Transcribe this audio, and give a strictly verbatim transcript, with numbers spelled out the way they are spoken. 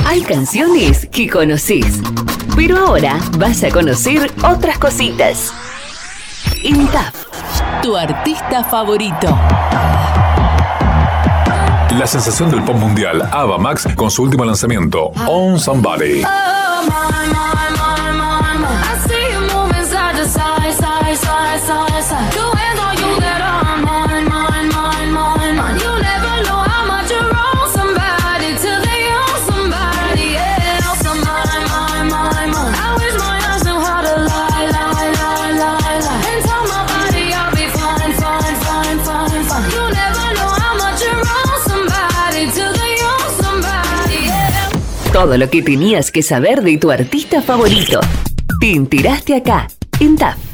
Hay canciones que conoces, pero ahora vas a conocer otras cositas. En T A F, tu artista favorito. La sensación del pop mundial, Ava Max, con su último lanzamiento, On Somebody. Todo lo que tenías que saber de tu artista favorito. Te enteraste acá, en T A F.